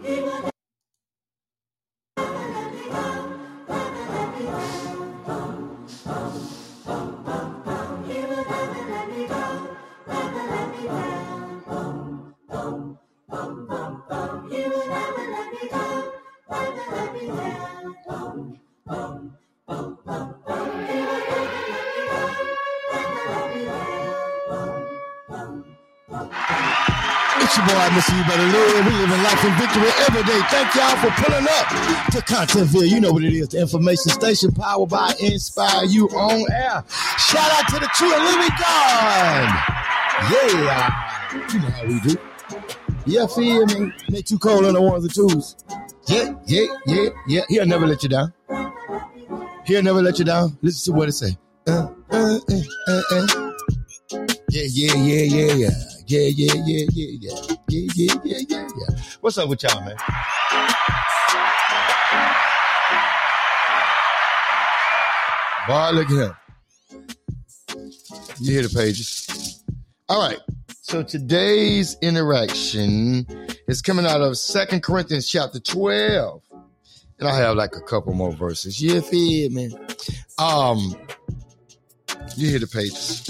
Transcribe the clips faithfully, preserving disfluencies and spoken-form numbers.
It's your boy, Mister You Better Live. We live in life in victory every day. Thank y'all for pulling up to Contentville. You know what it is. The information station powered by Inspire You on air. Shout out to the true and living God. Yeah. You know how we do. Yeah, feel me? Make too cold on the ones and twos. Yeah, yeah, yeah, yeah. He'll never let you down. He'll never let you down. Listen to what it say. Uh, uh, uh, uh, uh. Yeah, yeah, yeah, yeah, yeah. Yeah, yeah, yeah, yeah, yeah. Yeah, yeah, yeah, yeah, yeah. What's up with y'all, man? Boy, look at him. You hear the pages. All right. So today's interaction is coming out of Second Corinthians chapter twelve. And I have like a couple more verses. You feel me? Um, you hear the pages.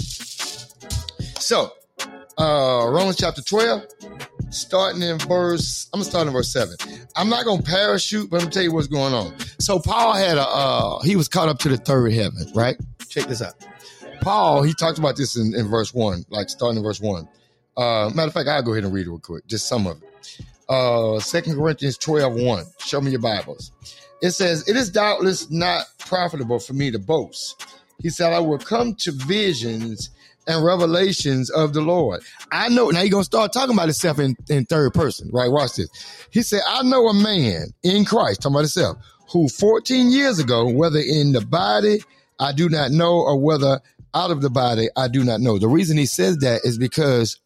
So, uh, Romans chapter twelve, starting in verse, I'm going to start in verse seven. I'm not going to parachute, but I'm going to tell you what's going on. So Paul had a, uh, he was caught up to the third heaven, right? Check this out. Paul, he talked about this in, in verse one, like starting in verse one. Uh, matter of fact, I'll go ahead and read it real quick, just some of it. Uh, Second Corinthians twelve one. Show me your Bibles. It says, it is doubtless not profitable for me to boast. He said, I will come to visions and revelations of the Lord. I know, now you're going to start talking about himself in, in third person, right? Watch this. He said, I know a man in Christ, talking about himself, who fourteen years ago, whether in the body, I do not know, or whether out of the body, I do not know. The reason he says that is because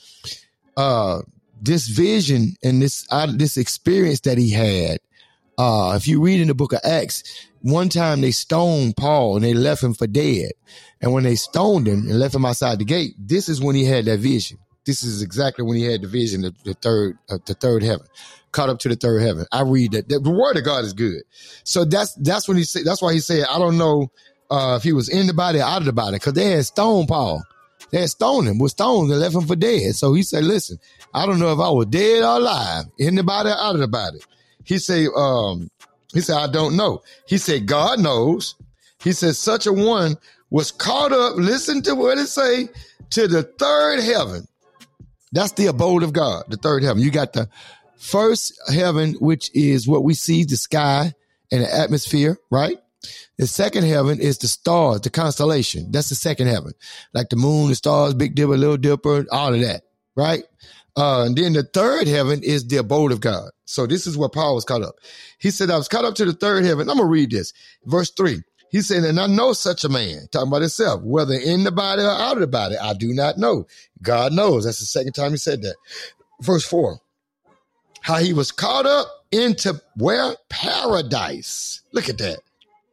uh, this vision and this, uh, this experience that he had, uh, if you read in the book of Acts, one time they stoned Paul and they left him for dead. And when they stoned him and left him outside the gate, this is when he had that vision. This is exactly when he had the vision, the, the third, uh, the third heaven, caught up to the third heaven. I read that the word of God is good. So that's, that's when he said, that's why he said, I don't know, uh, if he was in the body or out of the body, because they had stoned Paul. They had stoned him, was stoned and left him for dead. So he said, listen, I don't know if I was dead or alive, in the body or out of the body. He said, um, he said, I don't know. He said, God knows. He said, such a one was caught up, listen to what it say, to the third heaven. That's the abode of God, the third heaven. You got the first heaven, which is what we see, the sky and the atmosphere, right? The second heaven is the stars, the constellation. That's the second heaven. Like the moon, the stars, Big Dipper, Little Dipper, all of that, right? Uh, and then the third heaven is the abode of God. So this is where Paul was caught up. He said, I was caught up to the third heaven. I'm going to read this. Verse three. He said, and I know such a man, talking about himself, whether in the body or out of the body, I do not know. God knows. That's the second time he said that. Verse four. How he was caught up into where? Paradise. Look at that.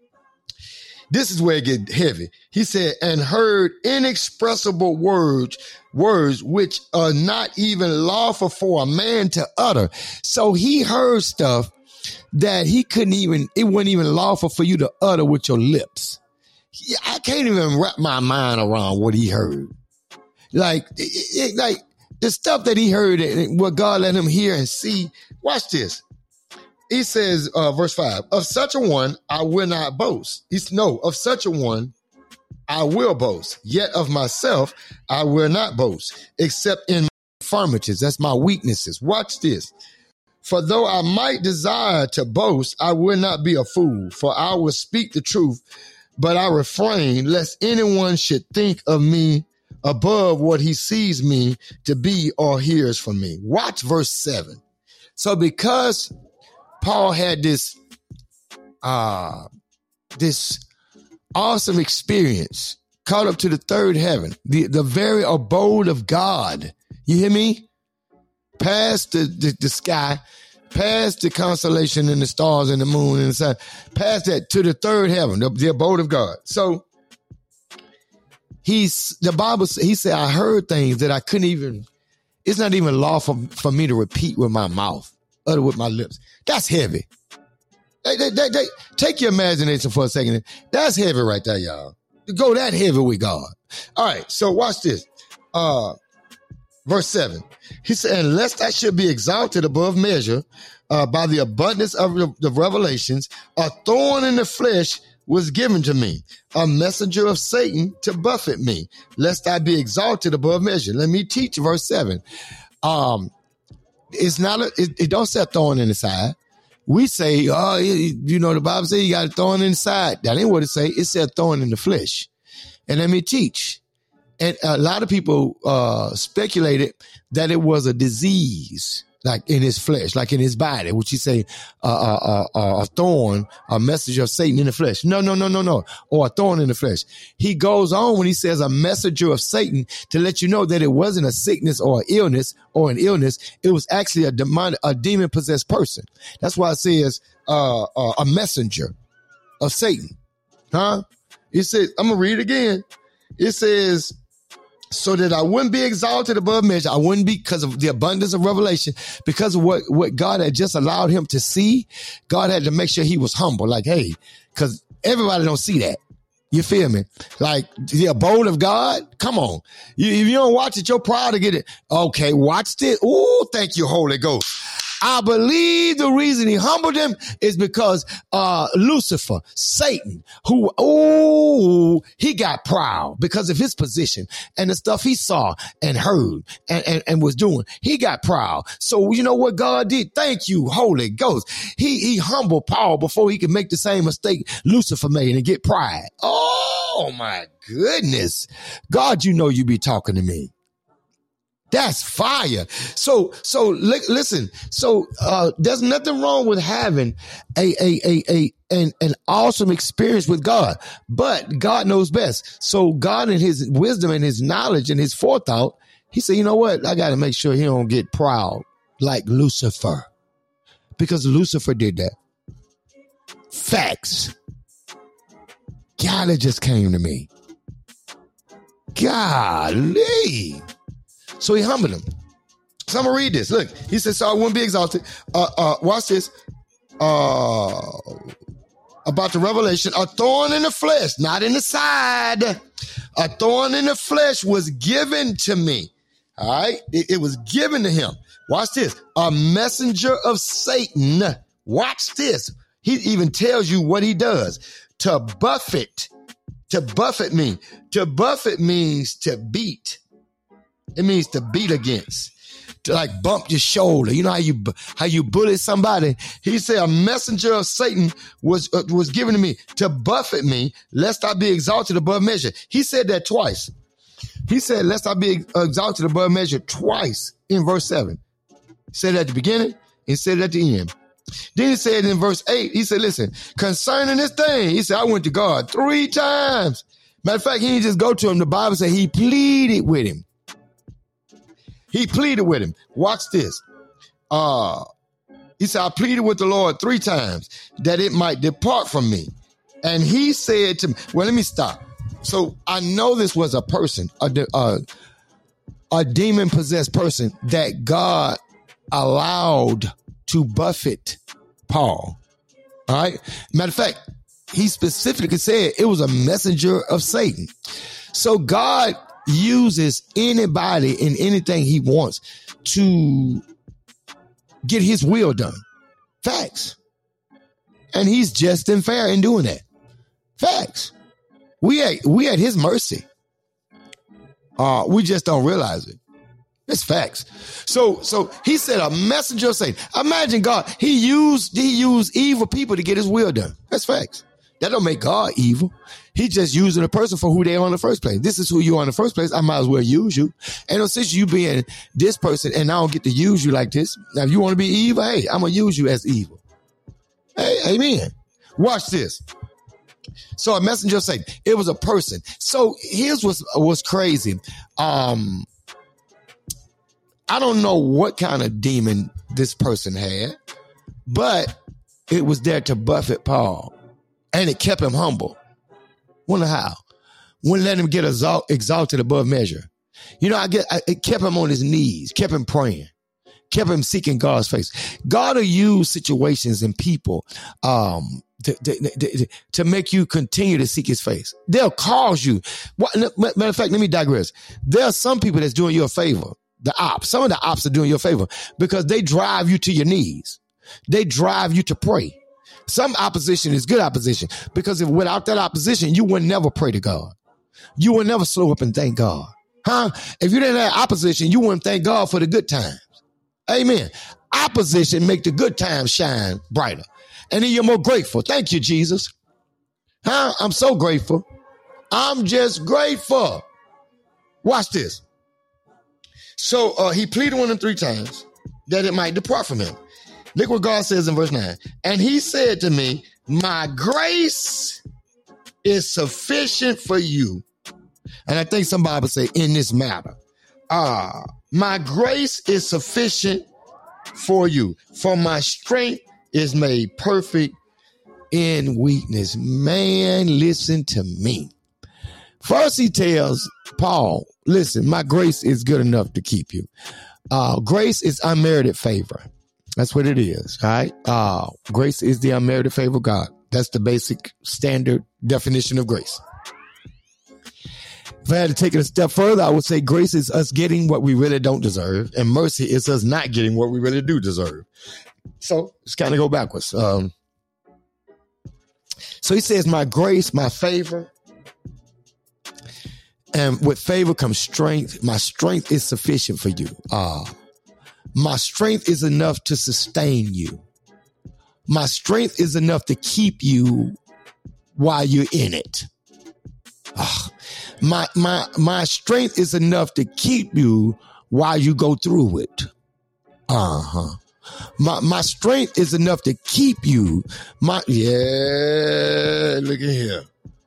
This is where it gets heavy. He said, and heard inexpressible words, words which are not even lawful for a man to utter. So he heard stuff that he couldn't even, it wasn't even lawful for you to utter with your lips. I can't even wrap my mind around what he heard. Like, it, it, like the stuff that he heard, what God let him hear and see. Watch this. He says, uh, verse five, of such a one, I will not boast. He's no, of such a one, I will boast. Yet of myself, I will not boast, except in my infirmities. That's my weaknesses. Watch this. For though I might desire to boast, I will not be a fool, for I will speak the truth, but I refrain lest anyone should think of me above what he sees me to be or hears from me. Watch verse seven. So because Paul had this, uh, this awesome experience, caught up to the third heaven, the, the very abode of God. You hear me? Past the, the, the sky, past the constellation and the stars and the moon and the sun, past that to the third heaven, the, the abode of God. So he's, the Bible, he said, I heard things that I couldn't even, it's not even lawful for me to repeat with my mouth. utter with my lips. That's heavy. They, they, they, they, take your imagination for a second. That's heavy right there, y'all. To go that heavy with God. All right, so watch this. Uh, verse seven. He said, unless I should be exalted above measure uh, by the abundance of the, the revelations, a thorn in the flesh was given to me, a messenger of Satan to buffet me, lest I be exalted above measure. Let me teach verse seven. Um, it's not a, it, it don't say a thorn in the side. We say, oh, you know, the Bible says you got a thorn in the side. That ain't what it say. It said thorn in the flesh. And let me teach. And a lot of people uh, speculated that it was a disease, like in his flesh, like in his body, which he say uh, uh, uh, a thorn, a messenger of Satan in the flesh. No, no, no, no, no. Or a thorn in the flesh. He goes on when he says a messenger of Satan to let you know that it wasn't a sickness or an illness or an illness. It was actually a demon, a demon possessed person. That's why it says uh, uh, a messenger of Satan. Huh? It says, I'm going to read it again. It says, so that I wouldn't be exalted above measure. I wouldn't be, because of the abundance of revelation, because of what, what God had just allowed him to see. God had to make sure he was humble. Like, hey, because everybody don't see that. You feel me? Like the abode of God. Come on. You, if you don't watch it, you're proud to get it. Okay, watch this. Oh, thank you, Holy Ghost. I believe the reason he humbled him is because uh Lucifer, Satan, who, oh, he got proud because of his position and the stuff he saw and heard and, and, and was doing. He got proud. So you know what God did? Thank you, Holy Ghost. He, he humbled Paul before he could make the same mistake Lucifer made and get pride. Oh, my goodness. God, you know you be talking to me. That's fire. So, so li- listen, so, uh, there's nothing wrong with having a, a, a, a, an, an awesome experience with God, but God knows best. So God in his wisdom and his knowledge and his forethought, he said, you know what? I got to make sure he don't get proud like Lucifer, because Lucifer did that. Facts. God, it just came to me. Golly. So he humbled him. So I'm going to read this. Look, he said, so I wouldn't be exalted. Uh, uh, watch this. Uh, about the revelation, a thorn in the flesh, not in the side. A thorn in the flesh was given to me. All right. It, it was given to him. Watch this. A messenger of Satan. Watch this. He even tells you what he does. To buffet. To buffet me. To buffet means to beat. It means to beat against, to like bump your shoulder. You know how you how you bully somebody? He said a messenger of Satan was uh, was given to me to buffet me, lest I be exalted above measure. He said that twice. He said, lest I be exalted above measure twice in verse seven. He said it at the beginning and said it at the end. Then he said in verse eight, he said, listen, concerning this thing, he said, I went to God three times. Matter of fact, he didn't just go to him. The Bible said he pleaded with him. He pleaded with him. Watch this. Uh, he said, I pleaded with the Lord three times that it might depart from me. And he said to me, well, let me stop. So I know this was a person, a, a, a demon-possessed person that God allowed to buffet Paul. All right. Matter of fact, he specifically said it was a messenger of Satan. So God uses anybody and anything he wants to get his will done. Facts. And he's just and fair in doing that. Facts. We at, we at his mercy. Uh, we just don't realize it. It's facts. So, so he said a messenger of Satan. Imagine God. He used, he used evil people to get his will done. That's facts. That don't make God evil. He just using a person for who they are in the first place. This is who you are in the first place. I might as well use you. And no sense you being this person and I don't get to use you like this. Now, if you want to be evil, hey, I'm going to use you as evil. Hey, amen. Watch this. So a messenger of Satan, it was a person. So here's what's, what's crazy. Um, I don't know what kind of demon this person had, but it was there to buffet Paul. And it kept him humble. Wonder how. Wouldn't let him get exalt, exalted above measure. You know, I get I, it kept him on his knees, kept him praying, kept him seeking God's face. God will use situations and people um, to, to, to, to make you continue to seek his face. They'll cause you. What, matter of fact, let me digress. There are some people that's doing you a favor. The ops. Some of the ops are doing you a favor because they drive you to your knees. They drive you to pray. Some opposition is good opposition because if without that opposition, you would never pray to God. You would never slow up and thank God. Huh? If you didn't have opposition, you wouldn't thank God for the good times. Amen. Opposition make the good times shine brighter. And then you're more grateful. Thank you, Jesus. Huh? I'm so grateful. I'm just grateful. Watch this. So uh, he pleaded with him three times that it might depart from him. Look what God says in verse nine. And he said to me, my grace is sufficient for you. And I think some Bible say in this matter, ah, uh, my grace is sufficient for you. For my strength is made perfect in weakness. Man, listen to me. First he tells Paul, listen, my grace is good enough to keep you. Uh, grace is unmerited favor. That's what it is. All right. Uh, grace is the unmerited favor of God. That's the basic standard definition of grace. If I had to take it a step further, I would say grace is us getting what we really don't deserve, and mercy is us not getting what we really do deserve. So it's kind of go backwards. Um, so he says, my grace, my favor, and with favor comes strength. My strength is sufficient for you. Uh, my strength is enough to sustain you. My strength is enough to keep you while you're in it. Uh, my, my, my strength is enough to keep you while you go through it. Uh-huh. My, my strength is enough to keep you. My, yeah, look at here.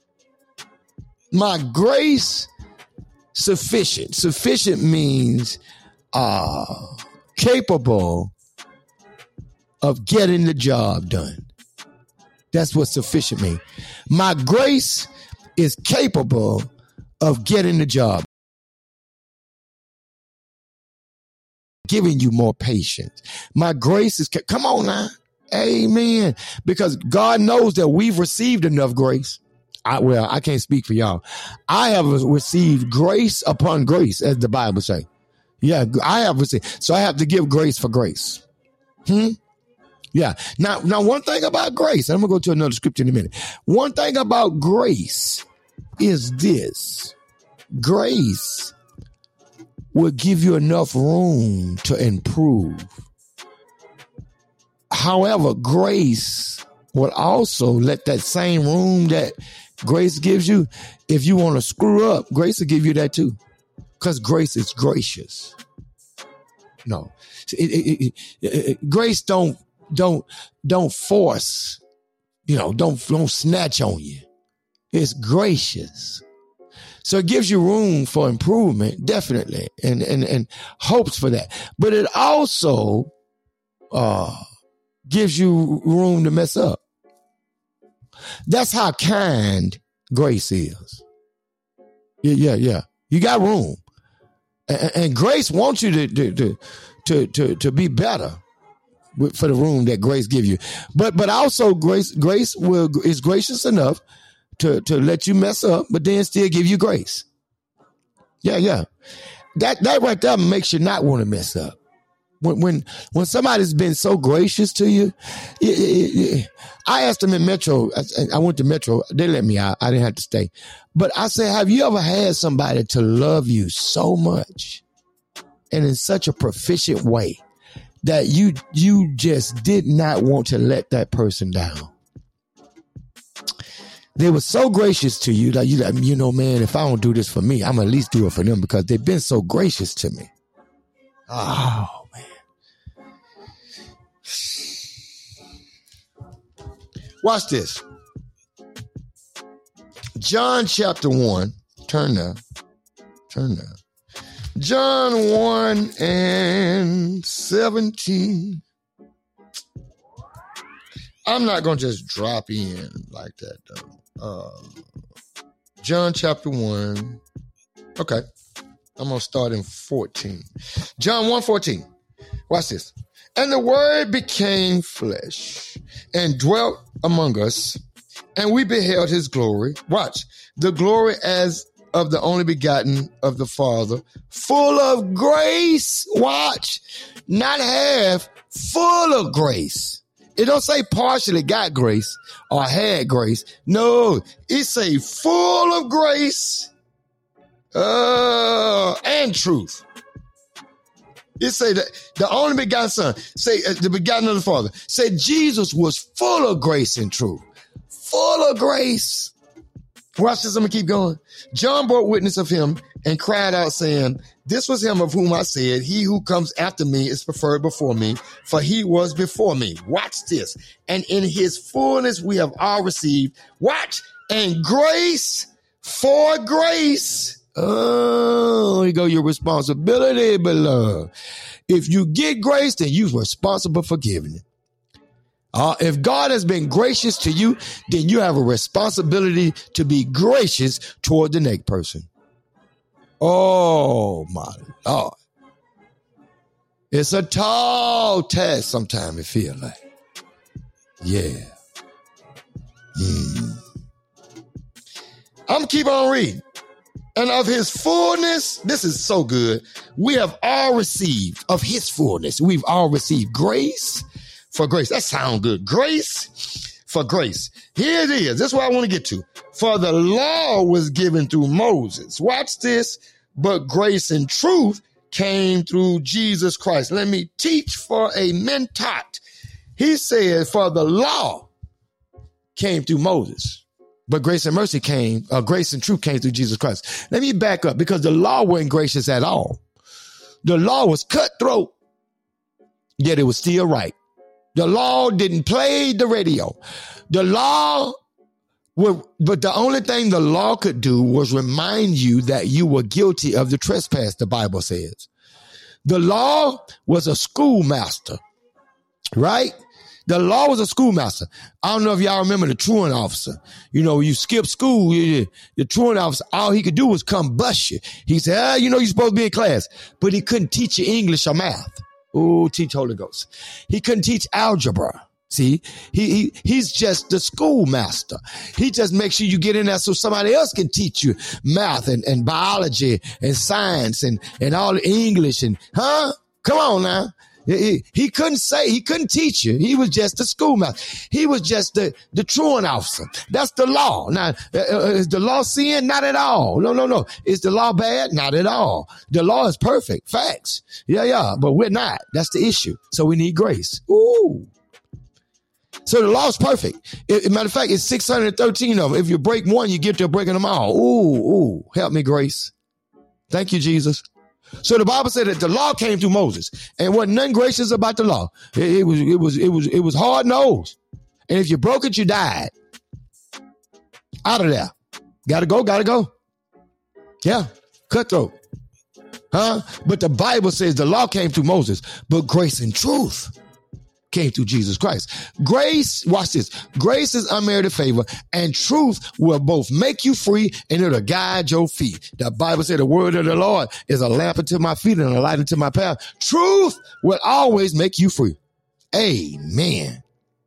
My grace sufficient. Sufficient means, uh, capable of getting the job done. That's what sufficient means. My grace is capable of getting the job, giving you more patience. My grace is, ca- come on now. Amen. Because God knows that we've received enough grace. I, well, I can't speak for y'all. I have received grace upon grace, as the Bible say. Yeah, I have received. So I have to give grace for grace. Hmm. Yeah. Now, now one thing about grace, I'm going to go to another scripture in a minute. One thing about grace is this. Grace will give you enough room to improve. However, grace will also let that same room that grace gives you, if you want to screw up, grace will give you that too. Because grace is gracious. No. It, it, it, it, grace don't don't don't force, you know, don't don't snatch on you. It's gracious. So it gives you room for improvement, definitely, and and and hopes for that. But it also uh, gives you room to mess up. That's how kind grace is. Yeah, yeah, yeah. You got room, and, and grace wants you to to to to to, to be better for the room that grace gives you. But but also grace grace will is gracious enough to to let you mess up, but then still give you grace. Yeah, yeah. That that right there makes you not want to mess up. When when when somebody's been so gracious to you, it, it, it, I asked them in Metro. I, I went to Metro. They let me out. I didn't have to stay. But I said, have you ever had somebody to love you so much and in such a proficient way that you you just did not want to let that person down? They were so gracious to you that you like, you know, man, if I don't do this for me, I'm at least do it for them because they've been so gracious to me. Oh, man. Watch this. John chapter one. Turn now. Turn now. John one and seventeen. I'm not going to just drop in like that, though. Uh, John chapter one. Okay. I'm going to start in fourteen. John one fourteen. Watch this. And the word became flesh and dwelt among us, and we beheld his glory. Watch. The glory as of the only begotten of the Father, full of grace. Watch. Not half, full of grace. It don't say partially got grace or had grace. No, it say full of grace uh, and truth. It say that the only begotten son, say uh, the begotten of the Father, said Jesus was full of grace and truth. Full of grace. Watch this, I'm going to keep going. John bore witness of him and cried out, saying, this was him of whom I said, he who comes after me is preferred before me, for he was before me. Watch this. And in his fullness we have all received. Watch. And grace for grace. Oh, here go your responsibility, beloved. If you get grace, then you're responsible for giving it. Uh, if God has been gracious to you, then you have a responsibility to be gracious toward the next person. Oh, my Lord. It's a tall task sometimes, it feels like. Yeah. Mm. I'm going to keep on reading. And of his fullness, this is so good. We have all received of his fullness. We've all received grace for grace. That sounds good. Grace for grace. Here it is. This is what I want to get to. For the law was given through Moses. Watch this. But grace and truth came through Jesus Christ. Let me teach for a mentat. He said, for the law came through Moses. But grace and mercy came, uh, grace and truth came through Jesus Christ. Let me back up, because the law wasn't gracious at all. The law was cutthroat, yet it was still right. The law didn't play the radio. The law, would, but the only thing the law could do was remind you that you were guilty of the trespass, the Bible says. The law was a schoolmaster, right? The law was a schoolmaster. I don't know if y'all remember the truant officer. You know, you skip school, you, the truant officer, all he could do was come bust you. He said, ah, you know, you're supposed to be in class, but he couldn't teach you English or math. Oh, teach Holy Ghost. He couldn't teach algebra. See, he, he he's just the schoolmaster. He just makes sure you get in there so somebody else can teach you math and, and biology and science and, and all the English and, huh? Come on now. He, he couldn't say, he couldn't teach you. He was just the schoolmaster. He was just the, the truant officer. That's the law. Now, uh, is the law sin? Not at all. No, no, no. Is the law bad? Not at all. The law is perfect. Facts. Yeah, yeah. But we're not. That's the issue. So we need grace. Ooh. So the law is perfect. As a matter of fact, it's six hundred thirteen of them. If you break one, you get to breaking them all. Ooh, ooh. Help me, grace. Thank you, Jesus. So the Bible said that the law came through Moses, and wasn't nothing gracious about the law. It, it was, it was, it was, it was hard nosed. And if you broke it, you died. Out of there. Gotta go, gotta go. Yeah. Cutthroat. Huh? But the Bible says the law came through Moses, but grace and truth came through Jesus Christ. Grace, watch this. Grace is unmerited favor, and truth will both make you free and it'll guide your feet. The Bible said the word of the Lord is a lamp unto my feet and a light unto my path. Truth will always make you free. Amen.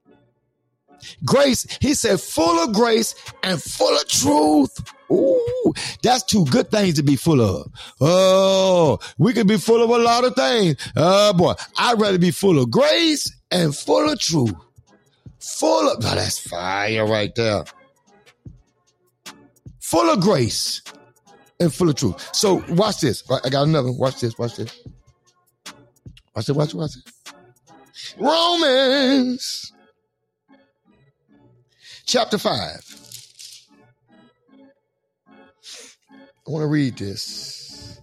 Grace, he said, full of grace and full of truth. Ooh, that's two good things to be full of. Oh, we could be full of a lot of things. Oh boy, I'd rather be full of grace and full of truth. Full of, oh, that's fire right there. Full of grace and full of truth. So watch this. I got another one. Watch this. Watch this. Watch this. Watch it. Watch it. Romans chapter five. I want to read this.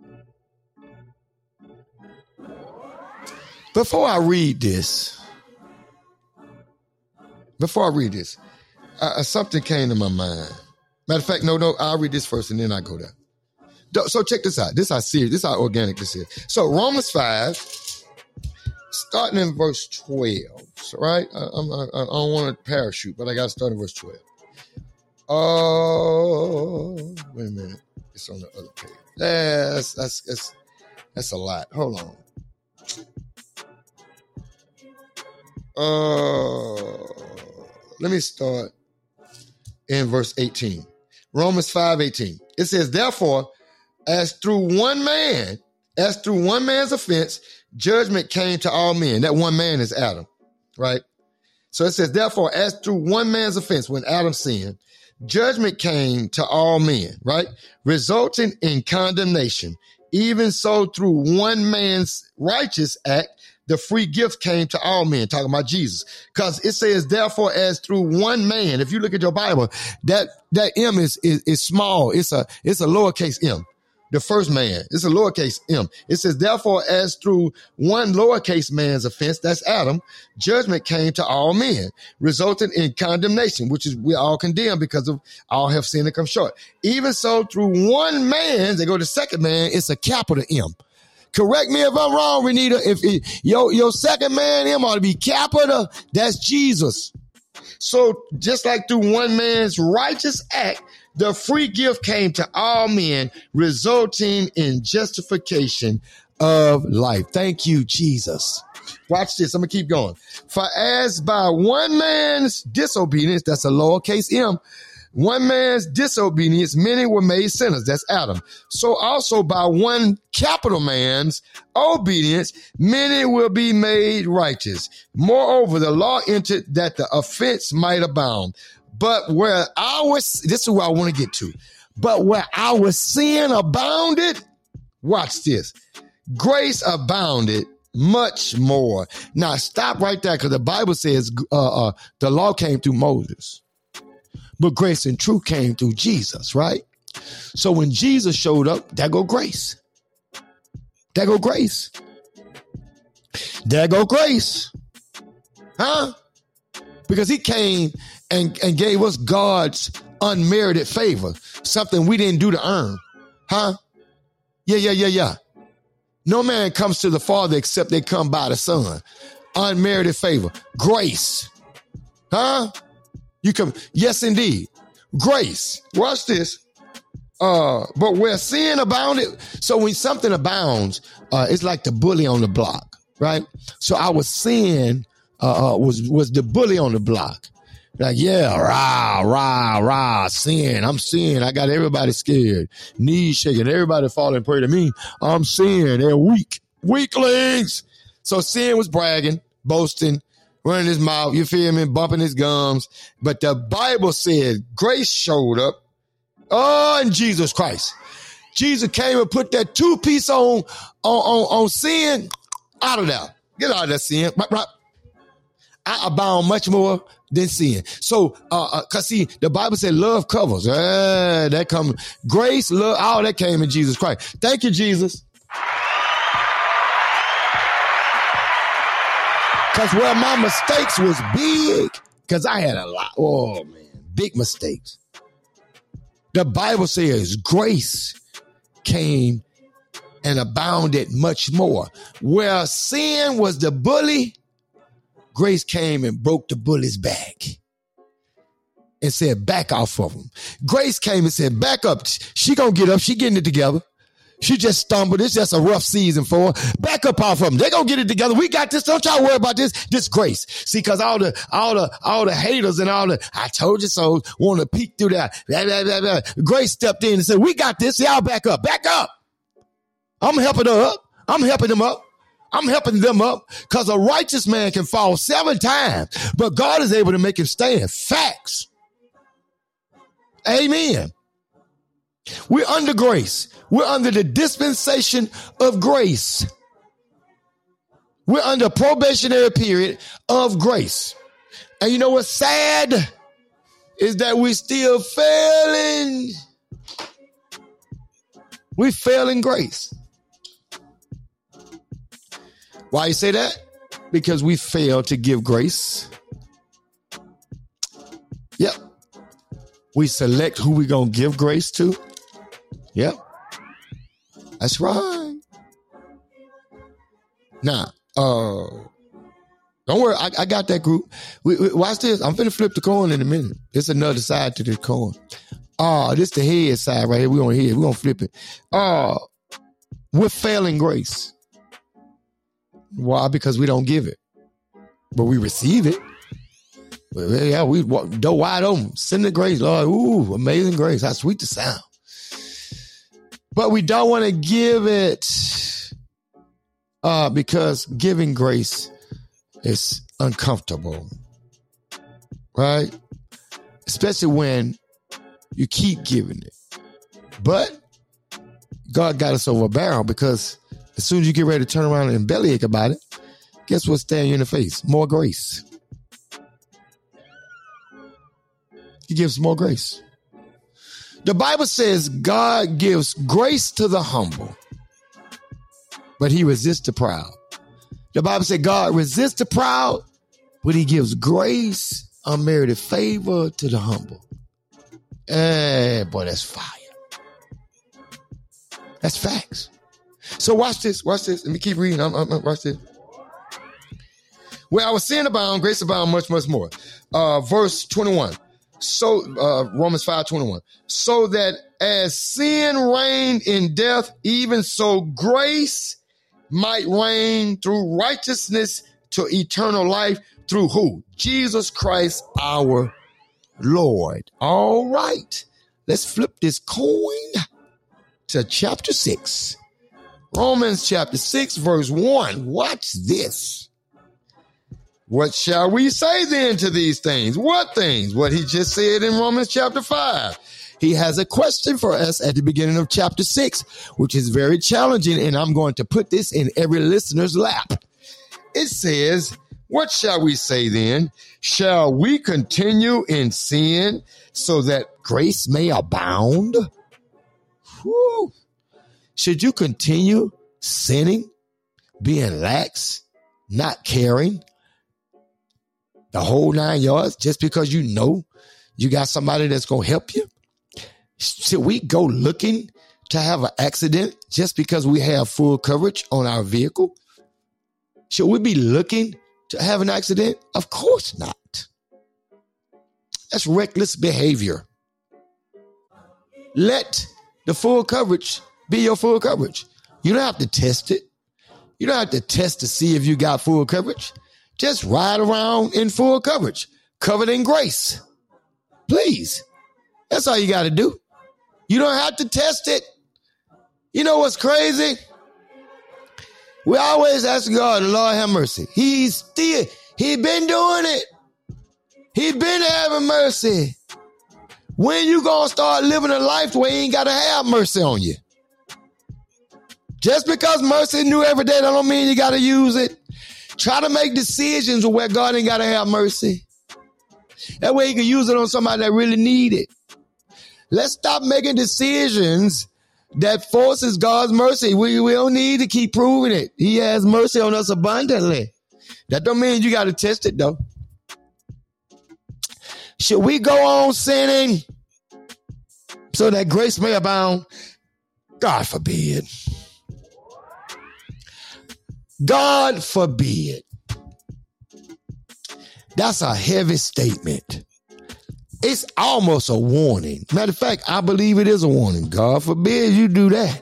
Before I read this, before I read this, uh, something came to my mind. Matter of fact, no, no, I'll read this first and then I go there. So check this out. This is how serious, this is how organic this is. So Romans five, starting in verse twelve, right? I, I, I don't want to parachute, but I got to start in verse twelve. Oh, uh, wait a minute. It's on the other page. That's, that's, that's, that's a lot. Hold on. Uh, let me start in verse eighteen. Romans five eighteen. It says, therefore, as through one man, as through one man's offense, judgment came to all men. That one man is Adam, right? So it says, therefore, as through one man's offense, when Adam sinned, judgment came to all men, right? Resulting in condemnation. Even so, through one man's righteous act, the free gift came to all men, talking about Jesus. Because it says, therefore, as through one man, if you look at your Bible, that, that M is, is, is small. It's a, it's a lowercase m. The first man, it's a lowercase m. It says, therefore, as through one lowercase man's offense, that's Adam, judgment came to all men, resulting in condemnation, which is we all condemned because of all have sinned and come short. Even so, through one man, they go to second man, it's a capital M. Correct me if I'm wrong, Renita. If it, your, your second man, him ought to be capital, that's Jesus. So just like through one man's righteous act, the free gift came to all men, resulting in justification of life. Thank you, Jesus. Watch this. I'm going to keep going. For as by one man's disobedience, that's a lowercase m, one man's disobedience, many were made sinners. That's Adam. So also by one capital man's obedience, many will be made righteous. Moreover, the law entered that the offense might abound. But where our, this is where I want to get to, but where our sin abounded, watch this, grace abounded much more. Now stop right there, because the Bible says uh, uh, the law came through Moses, but grace and truth came through Jesus, right? So when Jesus showed up, there go grace. There go grace. There go grace. Huh? Because he came and, and gave us God's unmerited favor, something we didn't do to earn. Huh? Yeah, yeah, yeah, yeah. No man comes to the Father except they come by the Son. Unmerited favor. Grace. Huh? You come. Yes, indeed. Grace. Watch this. Uh, but where sin abounded, so when something abounds, uh, it's like the bully on the block, right? So our sin uh, uh, was was the bully on the block. Like, yeah, rah, rah, rah, sin. I'm sin. I got everybody scared. Knees shaking. Everybody falling prey to me. I'm sin. They're weak. Weaklings. So sin was bragging, boasting, running his mouth, you feel me, bumping his gums. But the Bible said grace showed up. Oh, in Jesus Christ. Jesus came and put that two-piece on, on, on, on sin out of there. Get out of that sin. I abound much more than sin. So, uh, uh, cause see, the Bible said love covers. Uh, that come, grace, love, all that came in Jesus Christ. Thank you, Jesus. Cause where my mistakes was big, cause I had a lot. Oh man, big mistakes. The Bible says grace came and abounded much more. Where sin was the bully, grace came and broke the bully's back and said, back off of him. Grace came and said, back up. She gonna get up. She getting it together. She just stumbled. It's just a rough season for her. Back up off of them. They gonna get it together. We got this. Don't y'all worry about this. This grace. See, cause all the, all the, all the haters and all the, I told you so, want to peek through that. Blah, blah, blah, blah. Grace stepped in and said, we got this. Y'all back up. Back up. I'm helping her up. I'm helping them up. I'm helping them up, because a righteous man can fall seven times, but God is able to make him stand. Facts. Amen. We're under grace. We're under the dispensation of grace. We're under a probationary period of grace. And you know what's sad is that we're still failing. We fail in grace. Why you say that? Because we fail to give grace. Yep. We select who we're going to give grace to. Yep. That's right. Now, uh, don't worry. I, I got that group. We, we, watch this. I'm finna flip the coin in a minute. It's another side to this coin. Oh, this the head side right here. We're going to head. We're going to flip it. Oh, we're failing grace. Why? Because we don't give it. but we receive it. But yeah, we walk door wide open. Send the grace, Lord. Ooh, amazing grace. How sweet the sound. But we don't want to give it uh, because giving grace is uncomfortable, right? Especially when you keep giving it. But God got us over a barrel, because as soon as you get ready to turn around and bellyache about it, guess what's staring you in the face? More grace. He gives more grace. The Bible says God gives grace to the humble, but he resists the proud. The Bible says God resists the proud, but he gives grace, unmerited favor to the humble. Hey, boy, that's fire. That's facts. So watch this, watch this. Let me keep reading. I'm, I'm, watch this. Where I was sin abound, grace abound much, much more. Uh, verse twenty-one. So, uh, Romans five twenty-one. So that as sin reigned in death, even so grace might reign through righteousness to eternal life through who? Jesus Christ our Lord. All right. Let's flip this coin to chapter six. Romans chapter six, verse one. Watch this. What shall we say then to these things? What things? What he just said in Romans chapter five. He has a question for us at the beginning of chapter six, which is very challenging, and I'm going to put this in every listener's lap. It says, what shall we say then? Shall we continue in sin so that grace may abound? Whew. Should you continue sinning, being lax, not caring, the whole nine yards, just because you know you got somebody that's going to help you? Should we go looking to have an accident just because we have full coverage on our vehicle? Should we be looking to have an accident? Of course not. That's reckless behavior. Let the full coverage be your full coverage. You don't have to test it. You don't have to test to see if you got full coverage. Just ride around in full coverage, covered in grace. Please. That's all you got to do. You don't have to test it. You know what's crazy? We always ask God, Lord have mercy. He's still, he been doing it. He been having mercy. When you gonna start living a life where he ain't got to have mercy on you? Just because mercy is new every day, that don't mean you got to use it. Try to make decisions where God ain't got to have mercy. That way he can use it on somebody that really need it. Let's stop making decisions that forces God's mercy. We, we don't need to keep proving it. He has mercy on us abundantly. That don't mean you got to test it, though. Should we go on sinning so that grace may abound? God forbid. God forbid. That's a heavy statement. It's almost a warning. Matter of fact, I believe it is a warning. God forbid you do that.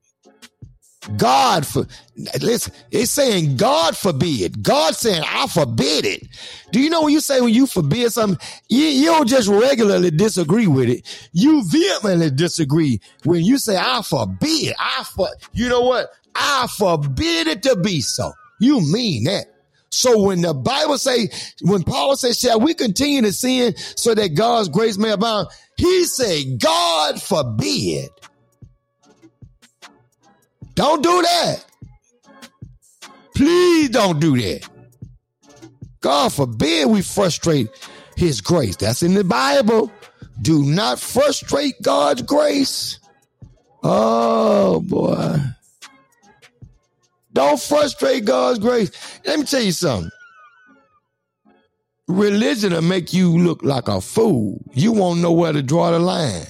God for listen, it's saying God forbid. God saying I forbid it. Do you know when you say when you forbid something, you, you don't just regularly disagree with it. You vehemently disagree when you say I forbid. I for you know what? I forbid it to be so. You mean that. So when the Bible say, when Paul says, shall we continue to sin so that God's grace may abound? He said, God forbid. Don't do that. Please don't do that. God forbid we frustrate his grace. That's in the Bible. Do not frustrate God's grace. Oh, boy. Don't frustrate God's grace. Let me tell you something. Religion will make you look like a fool. You won't know where to draw the line.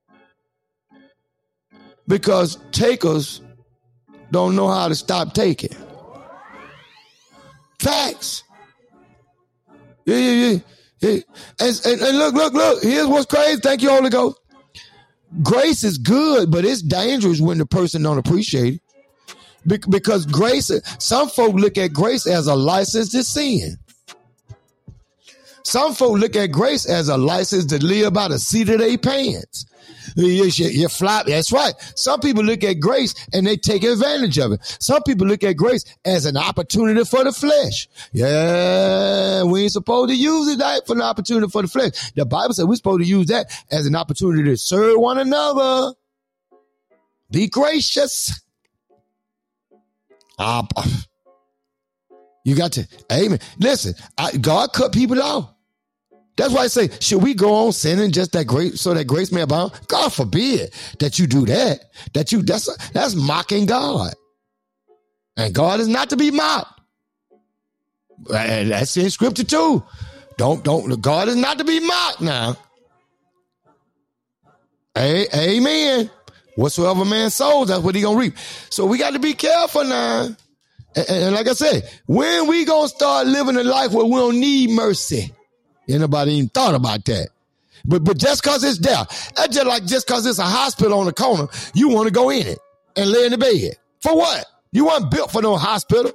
Because takers don't know how to stop taking. Facts. Yeah, yeah, yeah. yeah. And, and, and look, look, look. Here's what's crazy. Thank you, Holy Ghost. Grace is good, but it's dangerous when the person don't appreciate it. Be- because grace, some folk look at grace as a license to sin. Some folk look at grace as a license to live by the seat of their pants. You, you, you flop. That's right. Some people look at grace and they take advantage of it. Some people look at grace as an opportunity for the flesh. Yeah, we ain't supposed to use it that for an opportunity for the flesh. The Bible said we're supposed to use that as an opportunity to serve one another. Be gracious. Uh, you got to, amen. Listen, I, God cut people off. That's why I say, should we go on sinning just that grace, so that grace may abound? God forbid that you do that. That you, that's, that's mocking God. And God is not to be mocked. And that's in scripture too. Don't, don't, God is not to be mocked now. A, amen. Whatsoever man sows, that's what he gonna reap. So we got to be careful now. And, and, and like I said, when we gonna start living a life where we don't need mercy? Anybody even thought about that? But but just cause it's there, that's just like just cause it's a hospital on the corner, you want to go in it and lay in the bed. For what? You weren't built for no hospital.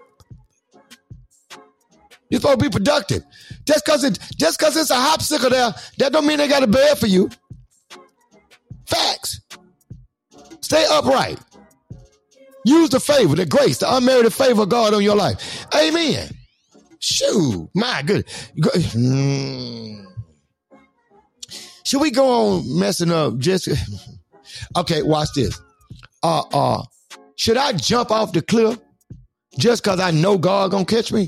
You're supposed to be productive. Just cause it just cause it's a hopsicle there, that don't mean they got a bed for you. Facts. Stay upright. Use the favor, the grace, the unmerited favor of God on your life. Amen. Shoot, my good. Mm. Should we go on messing up? Just okay. Watch this. Uh, uh, should I jump off the cliff just because I know God gonna catch me?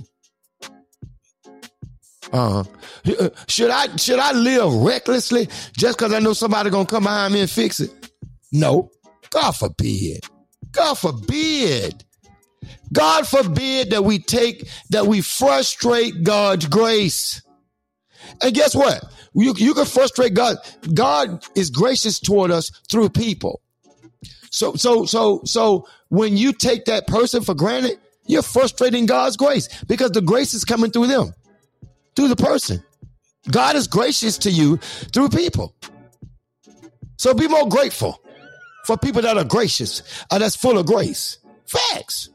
Uh, should I should I live recklessly just because I know somebody gonna come behind me and fix it? No. God forbid. God forbid. God forbid that we take, that we frustrate God's grace. And guess what? You, you can frustrate God. God is gracious toward us through people. So, so, so, so when you take that person for granted, you're frustrating God's grace because the grace is coming through them, through the person. God is gracious to you through people. So be more grateful for people that are gracious, uh, that's full of grace. Facts.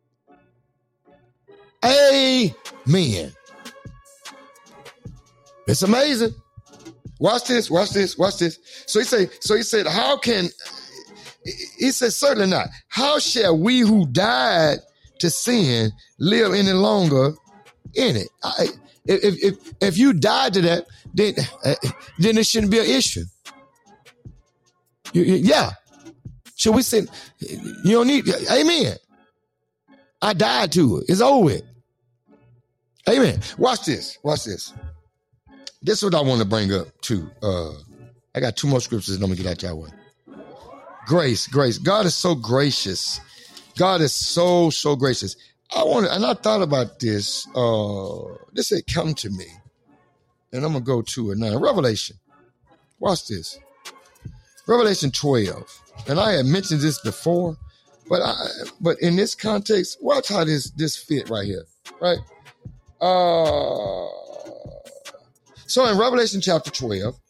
Amen. It's amazing. Watch this, watch this, watch this. So he said, so he said, how can, he said, certainly not. How shall we who died to sin live any longer in it? I, if, if, if you died to that, then, uh, then it shouldn't be an issue. You, you, yeah. Should we say, you don't need, amen. I died to it. It's over with. Amen. Watch this. Watch this. This is what I want to bring up too. Uh, I got two more scriptures and I'm going to get out your way. Grace, grace. God is so gracious. God is so, so gracious. I want to, and I thought about this. Uh, this had come to me. And I'm going to go to it now. Revelation. Watch this. Revelation twelve. And I had mentioned this before, but I, but in this context, watch how this, this fit right here, right? Uh, so in Revelation chapter twelve,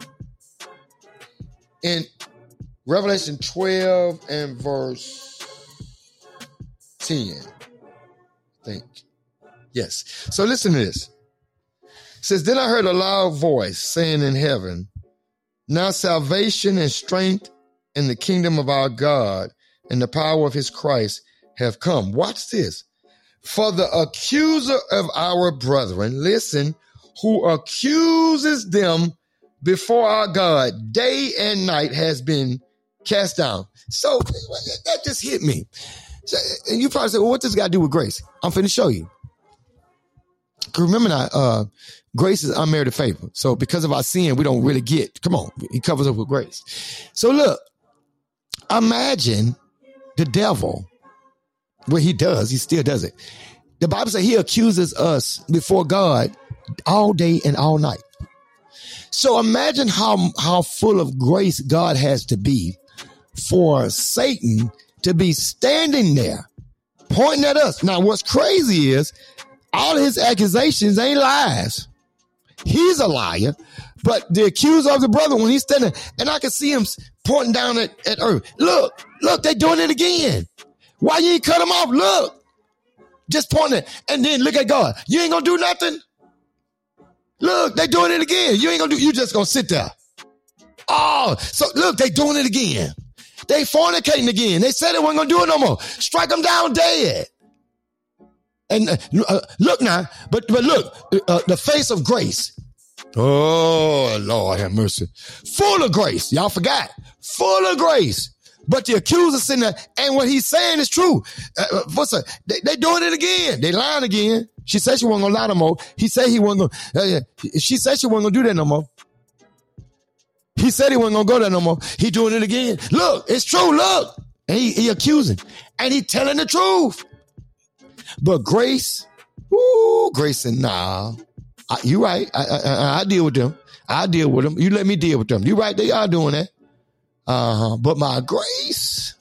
in Revelation twelve and verse ten, I think. Yes. So listen to this. It says, then I heard a loud voice saying in heaven, now salvation and strength and the kingdom of our God and the power of his Christ have come. Watch this. For the accuser of our brethren, listen, who accuses them before our God day and night has been cast down. So that just hit me. So, and you probably say, well, what does this got to do with grace? I'm finna show you. Remember now, uh, grace is unmerited favor. So because of our sin, we don't really get, come on, he covers up with grace. So look, imagine the devil, what he does, he still does it. The Bible says he accuses us before God all day and all night. So imagine how, how full of grace God has to be for Satan to be standing there pointing at us. Now, what's crazy is all his accusations ain't lies. He's a liar, but the accuser of the brother, when he's standing, and I can see him pointing down at, at earth. Look, look, they doing it again. Why you ain't cut them off? Look, just pointing. And then look at God. You ain't gonna do nothing. Look, they doing it again. You ain't gonna do, you just gonna sit there. Oh, so look, they doing it again. They fornicating again. They said they weren't gonna do it no more. Strike them down dead. And uh, look now, but but look, uh, the face of grace. Oh, Lord have mercy. Full of grace. Y'all forgot. Full of grace. But the accuser sitting there, and what he's saying is true. Uh, what's a, they, they doing it again. They lying again. She said she wasn't gonna lie no more. He said he wasn't gonna, uh, she said she wasn't gonna do that no more. He said he wasn't gonna go there no more. He doing it again. Look, it's true. Look. And he, he accusing. And he telling the truth. But Grace, ooh, Grace said, nah, I, you right. I, I, I deal with them. I deal with them. You let me deal with them. You right. They are doing that. Uh-huh. But my Grace,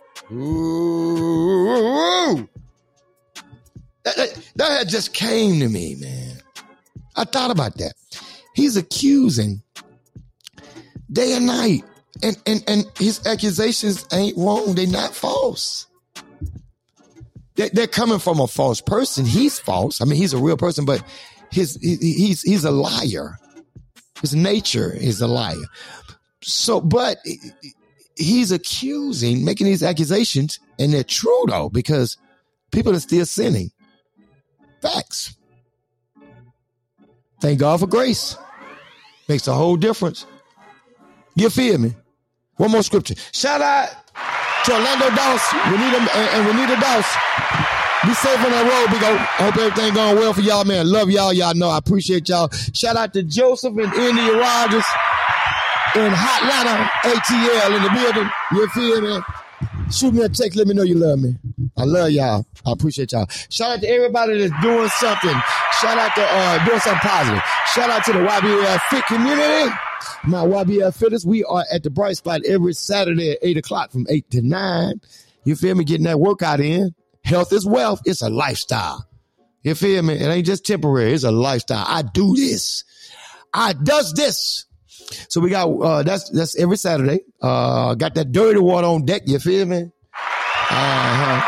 ooh, that, that, that had just came to me, man. I thought about that. He's accusing day and night. And, and, and his accusations ain't wrong. They're not false. They're, they're coming from a false person. He's false. I mean, he's a real person, but his, he, he's, he's a liar. His nature is a liar. So, but he's accusing, making these accusations, and they're true though, because people are still sinning. Facts. Thank God for grace. Makes a whole difference. You feel me? One more scripture. Shout out to Orlando Dawes. We need him, and, and we need a Dawes. Be safe on that road, big O. I hope everything going well for y'all, man. Love y'all. Y'all know I appreciate y'all. Shout out to Joseph and India Rogers in Hotlanta, A T L in the building. You feel me? Shoot me a text. Let me know you love me. I love y'all. I appreciate y'all. Shout out to everybody that's doing something. Shout out to uh, doing something positive. Shout out to the Y B L Fit community. My Y B L Fitters, we are at the Bright Spot every Saturday at eight o'clock from eight to nine. You feel me? Getting that workout in. Health is wealth. It's a lifestyle. You feel me? It ain't just temporary. It's a lifestyle. I do this. I does this. So we got, uh, that's, that's every Saturday. Uh, got that dirty water on deck. You feel me? Uh-huh.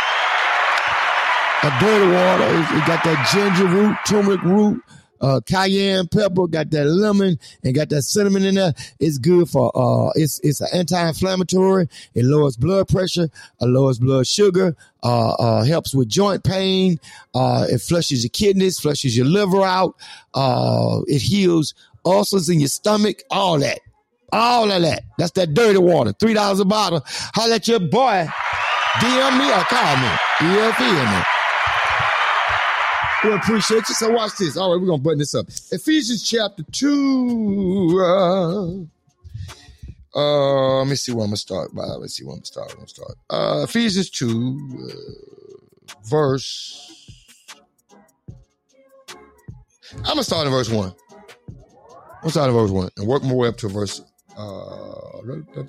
That dirty water. It got that ginger root, turmeric root, uh, cayenne pepper, got that lemon, and got that cinnamon in there. It's good for, uh, it's, it's an anti-inflammatory. It lowers blood pressure, it lowers blood sugar, uh, uh, helps with joint pain. Uh, it flushes your kidneys, flushes your liver out. Uh, it heals ulcers in your stomach, all that. All of that. That's that dirty water. three dollars a bottle. Holler at your boy. D M me or call me. You feel me? We appreciate you. So watch this. All right, we're going to button this up. Ephesians chapter two. Uh, uh, let me see where I'm going to start. Let me see where I'm going to start. I'm going to start. Uh, Ephesians two, uh, verse. I'm going to start in verse one. I'm going to start in verse one and work my way up to verse. Uh,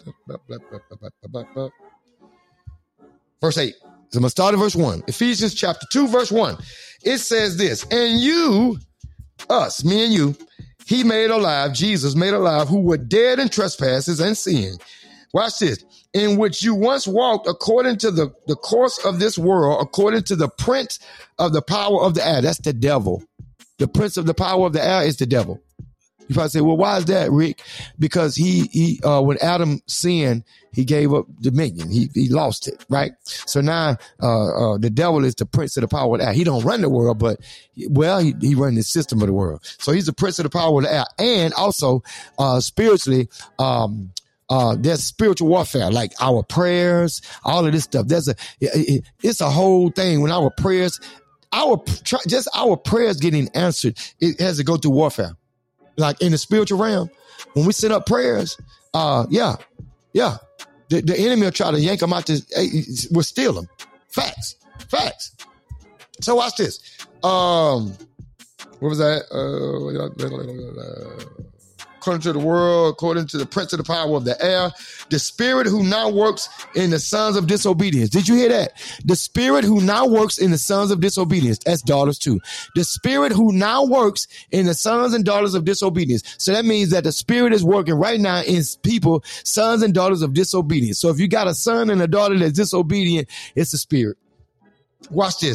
verse eight. So I'm going to start in verse one. Ephesians chapter two, verse one. It says this, and you, us, me and you, he made alive, Jesus made alive, who were dead in trespasses and sin. Watch this. In which you once walked according to the, the course of this world, according to the prince of the power of the air. That's the devil. The prince of the power of the air is the devil. You probably say, well, why is that, Rick? Because he, he, uh, when Adam sinned, he gave up dominion. He, he lost it, right? So now, uh, uh, the devil is the prince of the power of the air. He don't run the world, but, well, he, he runs the system of the world. So he's the prince of the power of the air. And also, uh, spiritually, um, uh, there's spiritual warfare, like our prayers, all of this stuff. There's a, it, it's a whole thing when our prayers, our, just our prayers getting answered, it has to go through warfare. Like in the spiritual realm, when we set up prayers, uh, yeah, yeah, the, the enemy will try to yank them out. To, we'll steal them. Facts, facts. So watch this. Um, what was that? Uh, according to the world, according to the prince of the power of the air, the spirit who now works in the sons of disobedience. Did you hear that? The spirit who now works in the sons of disobedience. That's daughters too. The spirit who now works in the sons and daughters of disobedience. So that means that the spirit is working right now in people, sons and daughters of disobedience. So if you got a son and a daughter that's disobedient, it's the spirit. Watch this.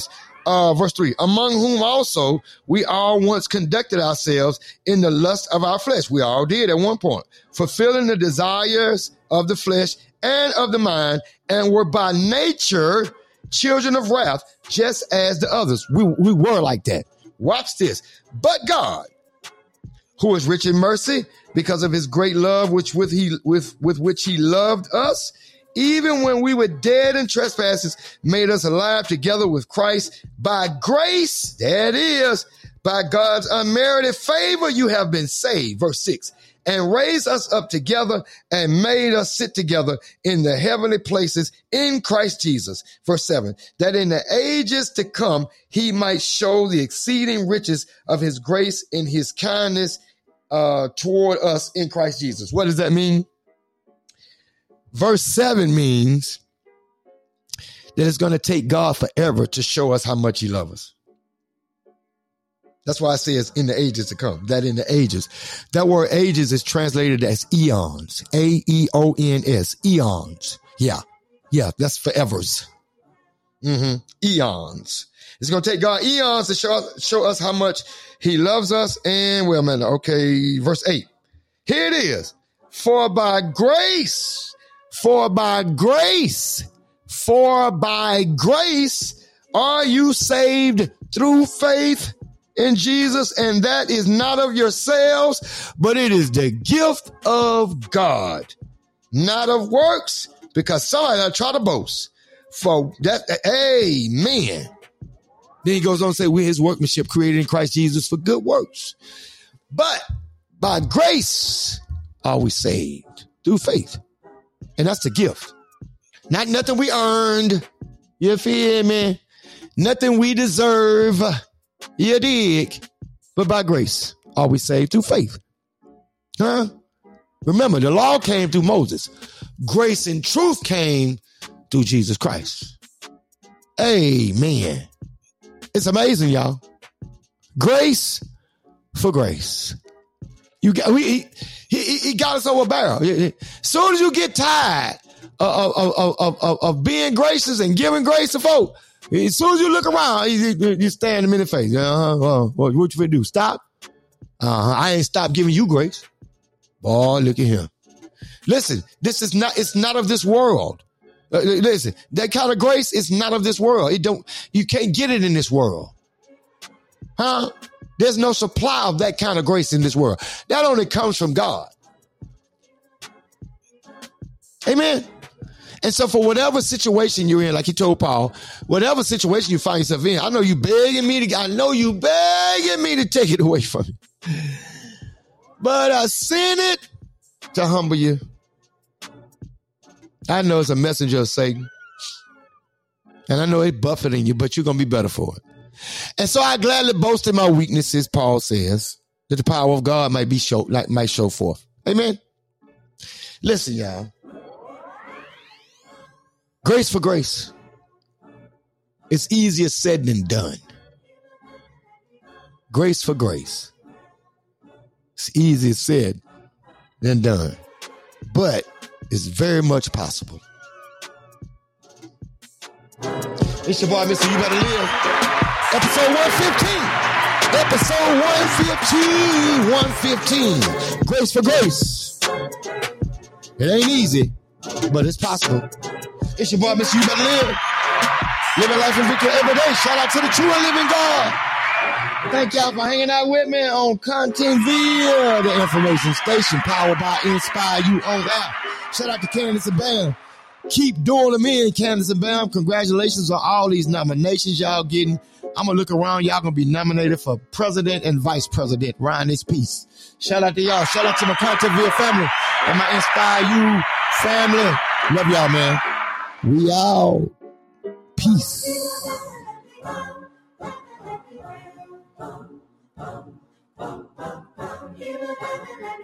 uh, verse three, among whom also we all once conducted ourselves in the lust of our flesh. We all did at one point, fulfilling the desires of the flesh and of the mind, and were by nature children of wrath, just as the others. We, we were like that. Watch this. But God, who is rich in mercy, because of his great love which with he with with which he loved us, even when we were dead in trespasses, made us alive together with Christ. By grace, there it is, by God's unmerited favor, you have been saved. Verse six, and raised us up together and made us sit together in the heavenly places in Christ Jesus. Verse seven, that in the ages to come, he might show the exceeding riches of his grace in his kindness uh, toward us in Christ Jesus. What does that mean? Verse seven means that it's going to take God forever to show us how much he loves us. That's why I say it's in the ages to come, that in the ages. That word ages is translated as eons, A E O N S, eons. Yeah, yeah, that's forevers. Mm-hmm. Eons. It's going to take God eons to show us, show us how much he loves us. And, well, man, okay, verse eight. Here it is. For by grace, for by grace, for by grace are you saved through faith in Jesus, and that is not of yourselves, but it is the gift of God, not of works, because somebody will try to boast. For that, amen. Then he goes on to say, we're his workmanship created in Christ Jesus for good works. But by grace are we saved through faith. And that's the gift. Not nothing we earned. You feel me? Nothing we deserve. You dig? But by grace are we saved through faith. Huh? Remember, the law came through Moses. Grace and truth came through Jesus Christ. Amen. It's amazing, y'all. Grace for grace. You got we he, he, he got us over a barrel. As soon as you get tired of, of, of, of, of being gracious and giving grace to folk, as soon as you look around, you, you stand them in the face. Uh-huh, uh, what, what you finna do? Stop? Uh-huh. I ain't stopped giving you grace. Boy, look at him. Listen, this is not, it's not of this world. Uh, listen, that kind of grace is not of this world. It don't, you can't get it in this world. Huh? There's no supply of that kind of grace in this world. That only comes from God. Amen. And so for whatever situation you're in, like he told Paul, whatever situation you find yourself in, I know you begging me to, I know you begging me to take it away from you. But I sent it to humble you. I know it's a messenger of Satan. And I know it's buffeting you, but you're going to be better for it. And so I gladly boast in my weaknesses, Paul says, that the power of God might be show, like might show forth. Amen. Listen, y'all. Grace for grace. It's easier said than done. Grace for grace. It's easier said than done. But it's very much possible. It's your boy, Mister You Better Live. Episode one fifteen. Episode one fifteen. one fifteen. Grace for grace. It ain't easy, but it's possible. It's your boy, Mister You Better Live. Living life in victory every day. Shout out to the true and living God. Thank y'all for hanging out with me on Contentville, the information station powered by Inspire You on app. Shout out to Candace and Bam. Keep doing them in, Candace and Bam. Congratulations on all these nominations y'all getting. I'm going to look around. Y'all going to be nominated for president and vice president around this piece. Shout out to y'all. Shout out to my Contentville family and my Inspire You family. Love y'all, man. We out. Peace.